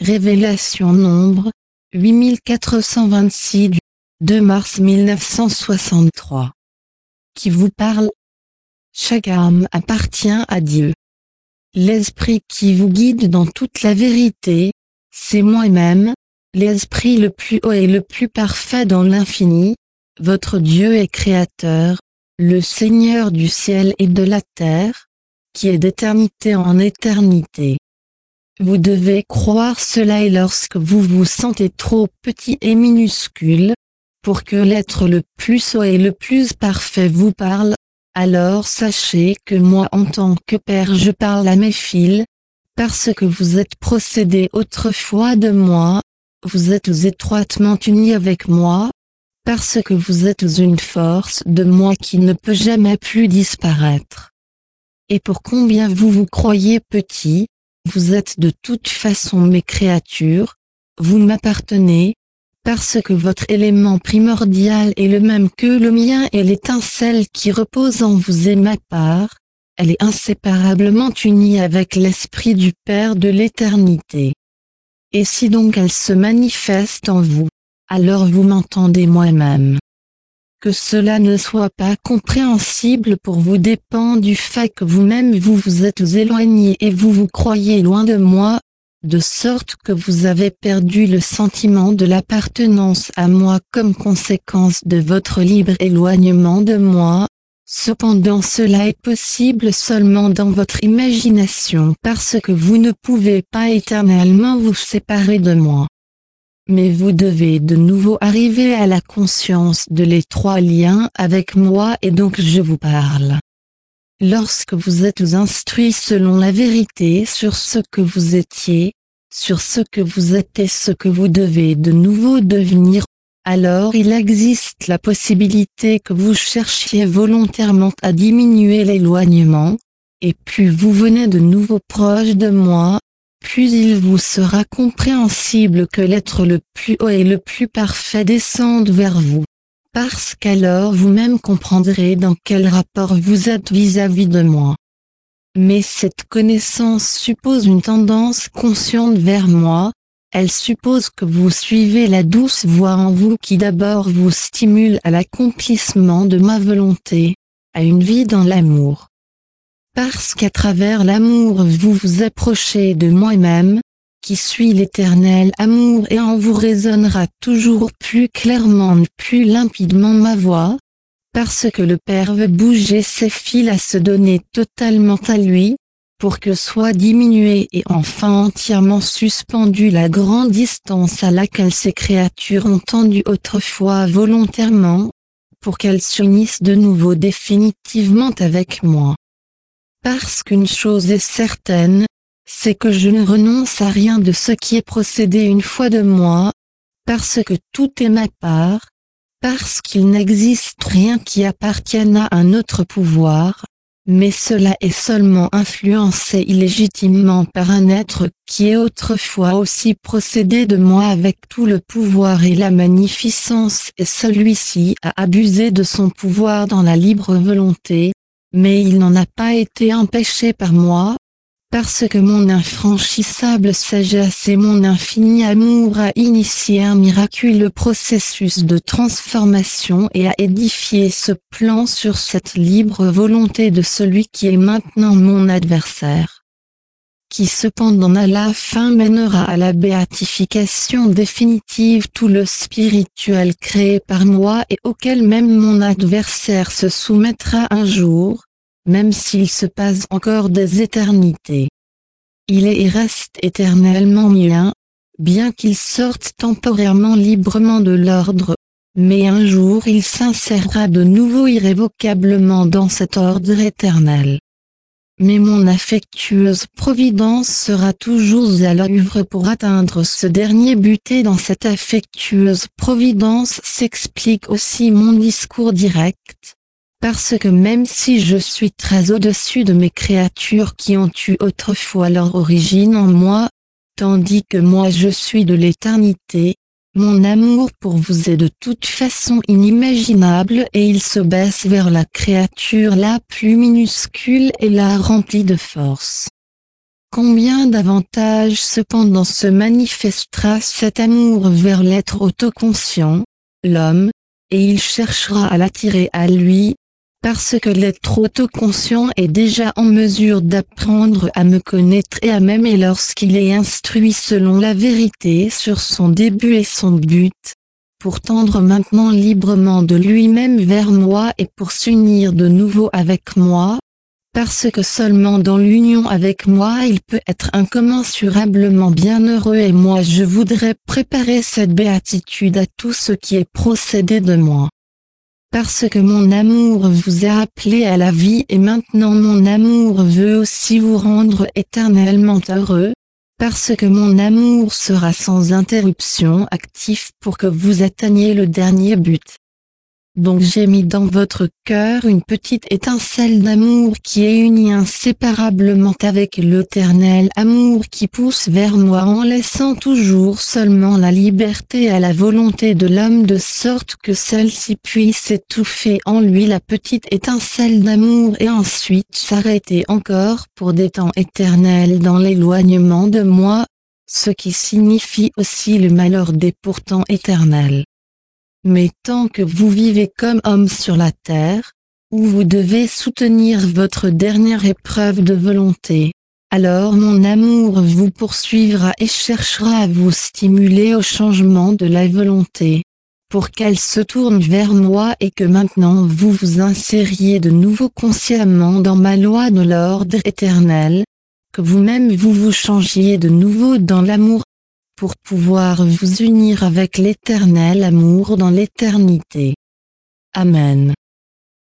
Révélation nombre 8426 du 2 mars 1963. Qui vous parle? Chaque âme appartient à Dieu. L'esprit qui vous guide dans toute la vérité, c'est moi-même, l'esprit le plus haut et le plus parfait dans l'infini, votre Dieu et Créateur, le Seigneur du ciel et de la terre, qui est d'éternité en éternité. Vous devez croire cela, et lorsque vous vous sentez trop petit et minuscule, pour que l'être le plus haut et le plus parfait vous parle, alors sachez que moi en tant que Père je parle à mes fils, parce que vous êtes procédés autrefois de moi, vous êtes étroitement unis avec moi, parce que vous êtes une force de moi qui ne peut jamais plus disparaître. Et pour combien vous vous croyez petit, vous êtes de toute façon mes créatures, vous m'appartenez, parce que votre élément primordial est le même que le mien, et l'étincelle qui repose en vous est ma part, elle est inséparablement unie avec l'Esprit du Père de l'éternité. Et si donc elle se manifeste en vous, alors vous m'entendez moi-même. Que cela ne soit pas compréhensible pour vous dépend du fait que vous-même vous vous êtes éloigné et vous vous croyez loin de moi, de sorte que vous avez perdu le sentiment de l'appartenance à moi comme conséquence de votre libre éloignement de moi. Cependant cela est possible seulement dans votre imagination parce que vous ne pouvez pas éternellement vous séparer de moi. Mais vous devez de nouveau arriver à la conscience de l'étroit lien avec moi, et donc je vous parle. Lorsque vous êtes instruits selon la vérité sur ce que vous étiez, sur ce que vous êtes et ce que vous devez de nouveau devenir, alors il existe la possibilité que vous cherchiez volontairement à diminuer l'éloignement, et plus vous venez de nouveau proche de moi, plus il vous sera compréhensible que l'être le plus haut et le plus parfait descende vers vous. Parce qu'alors vous-même comprendrez dans quel rapport vous êtes vis-à-vis de moi. Mais cette connaissance suppose une tendance consciente vers moi, elle suppose que vous suivez la douce voie en vous qui d'abord vous stimule à l'accomplissement de ma volonté, à une vie dans l'amour. Parce qu'à travers l'amour vous vous approchez de moi-même, qui suis l'éternel amour, et en vous résonnera toujours plus clairement, plus limpidement ma voix, parce que le Père veut bouger ses fils à se donner totalement à lui, pour que soit diminuée et enfin entièrement suspendue la grande distance à laquelle ces créatures ont tendu autrefois volontairement, pour qu'elles s'unissent de nouveau définitivement avec moi. Parce qu'une chose est certaine, c'est que je ne renonce à rien de ce qui est procédé une fois de moi, parce que tout est ma part, parce qu'il n'existe rien qui appartienne à un autre pouvoir, mais cela est seulement influencé illégitimement par un être qui est autrefois aussi procédé de moi avec tout le pouvoir et la magnificence, et celui-ci a abusé de son pouvoir dans la libre volonté, mais il n'en a pas été empêché par moi, parce que mon infranchissable sagesse et mon infini amour a initié un miraculeux processus de transformation et a édifié ce plan sur cette libre volonté de celui qui est maintenant mon adversaire, qui cependant à la fin mènera à la béatification définitive tout le spirituel créé par moi et auquel même mon adversaire se soumettra un jour, même s'il se passe encore des éternités. Il est et reste éternellement mien, bien qu'il sorte temporairement librement de l'ordre, mais un jour il s'insérera de nouveau irrévocablement dans cet ordre éternel. Mais mon affectueuse providence sera toujours à l'œuvre pour atteindre ce dernier but, et dans cette affectueuse providence s'explique aussi mon discours direct, parce que même si je suis très au-dessus de mes créatures qui ont eu autrefois leur origine en moi, tandis que moi je suis de l'éternité, mon amour pour vous est de toute façon inimaginable, et il se baisse vers la créature la plus minuscule et la remplit de force. Combien d'avantages cependant se manifestera cet amour vers l'être autoconscient, l'homme, et il cherchera à l'attirer à lui, parce que l'être autoconscient est déjà en mesure d'apprendre à me connaître et à m'aimer lorsqu'il est instruit selon la vérité sur son début et son but, pour tendre maintenant librement de lui-même vers moi et pour s'unir de nouveau avec moi, parce que seulement dans l'union avec moi il peut être incommensurablement bienheureux et moi je voudrais préparer cette béatitude à tout ce qui est procédé de moi. Parce que mon amour vous a appelé à la vie et maintenant mon amour veut aussi vous rendre éternellement heureux, parce que mon amour sera sans interruption actif pour que vous atteigniez le dernier but. Donc j'ai mis dans votre cœur une petite étincelle d'amour qui est unie inséparablement avec l'éternel amour qui pousse vers moi en laissant toujours seulement la liberté à la volonté de l'homme de sorte que celle-ci puisse étouffer en lui la petite étincelle d'amour et ensuite s'arrêter encore pour des temps éternels dans l'éloignement de moi, ce qui signifie aussi le malheur des pourtant éternels. Mais tant que vous vivez comme homme sur la terre, où vous devez soutenir votre dernière épreuve de volonté, alors mon amour vous poursuivra et cherchera à vous stimuler au changement de la volonté, pour qu'elle se tourne vers moi et que maintenant vous vous insériez de nouveau consciemment dans ma loi de l'ordre éternel, que vous-même vous vous changiez de nouveau dans l'amour, pour pouvoir vous unir avec l'éternel amour dans l'éternité. Amen.